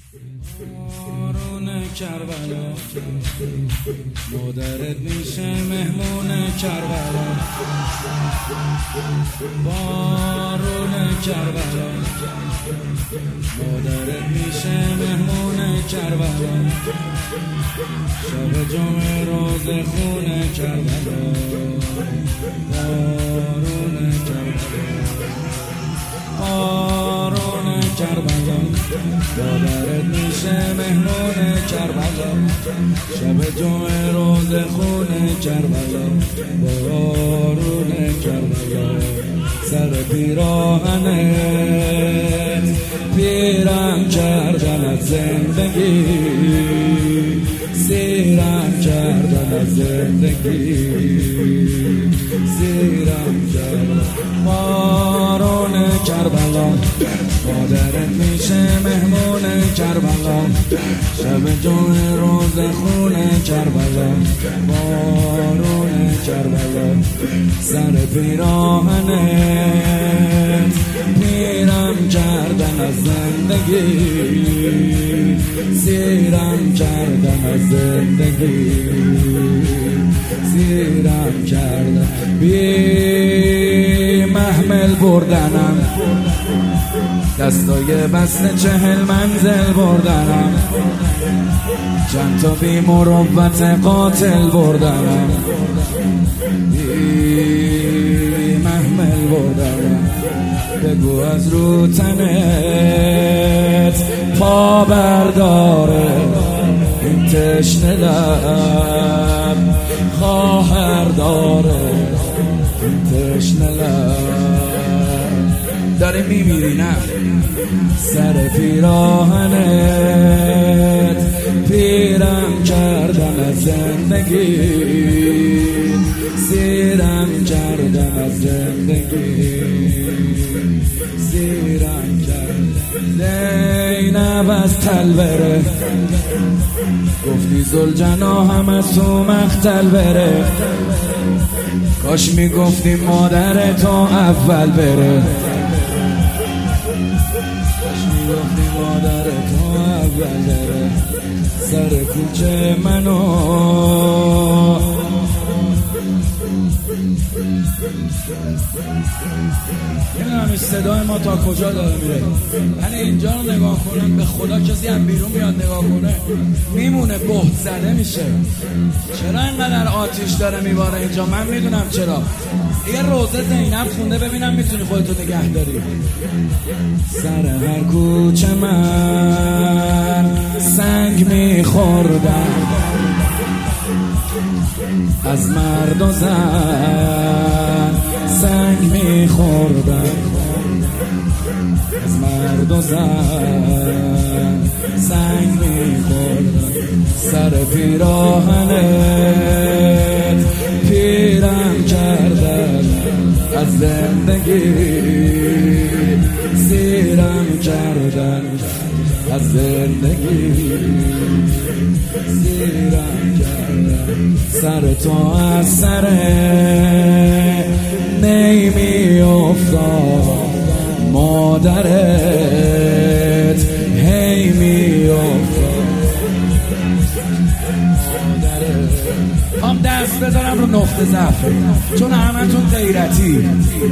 بارون کربلا مادرت میشه مهمون کربلا. بارون کربلا مادرت میشه مهمون کربلا. شب جمعه روز خونه کربلا. بارون کربلا بارون کربلا مادرت میشه مهمون کربلا. شب جمعه روز خونه کربلا. بارون کربلا سر پیراهنت پیرم کردن از زندگی. سیرم کردن از زندگی. سیرم کردن. بارون کربلا مادرت میشه مهمون کربلا. شب جمعه روز خونه کربلا. بارون کربلا سر پیراهنت پیرم کردن از زندگی. سیرم کردن از زندگی. سیرم کردن بی محمل بردنم. دستای بسته 40 منزل بردنم. چند تا بی مروت قاتل بردنم. بی محمل بردنم. بگو از رو تنت پا برداره این تشنه لب. خواهر داره این تشنه لب. داره میمیری نه. سر پیراهنت پیرم کردن از زندگی. سیرم کردن از زندگی. سیرم کردن. زینب از تلبره گفتی زلجنا هم از تو مختل بره. کاش میگفتی مادر تو اول بره. کاش میگفتی مادر تو اول بره. سر کوچه منو نمیدونم صدای ما تا کجا داره میره. من اینجا رو نگاه کنم به خدا کسی هم بیرون میاد نگاه کنه میمونه بهت زده میشه. چرا اینقدر آتیش داره میباره اینجا؟ من میدونم چرا. یه روزه زینب خونده ببینم میتونی خودتو نگه داری. سر هر کوچه من سنگ میخوردم از مرد و زن. سنگ میخوردم از مرد و زن. سنگ میخوردم. سر پیراهنت پیرم کردن از زندگی. سیرم کردن از زندگی. سیرم کردن. سر تو از سر نیمی افتاد مادرت هی می افتاد. هم دست بذارم رو نقطه ضعف چون همتون غیرتی.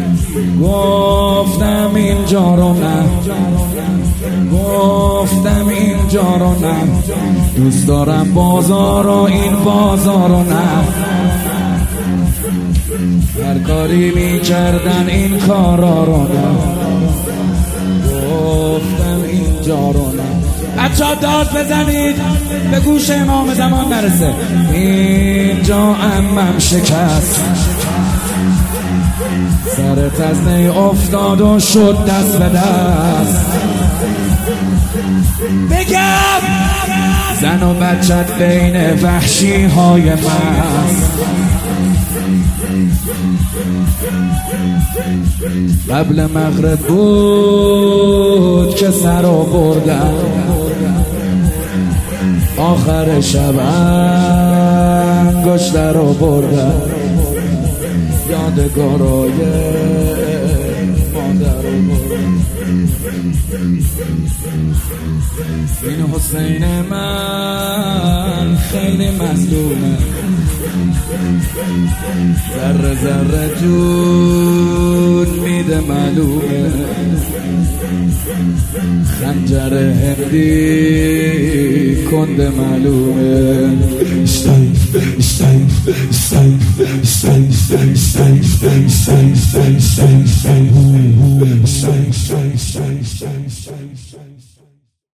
گفتم اینجا رو نه. گفتم اینجا رو نه. دوست دارم بازار و این بازار رو نه. هر کاری میکردن این کارا رو نه. گفتم اینجا رو نه. بچه‌ها داد بزنید به گوش امام زمان نرسه. اینجا عمم شکست. سر تزنه افتاد و شد دست به دست. بگم زن و بچت بین وحشی های مست. قبل مغرب بود که سر رو بردم. آخر شب انگشت رو بردم. یادگارای مادر رو بردم. این حسین من خیلی مظلومه، ذره ذره جون میده معلومه، خنجر هندی کنده معلومه.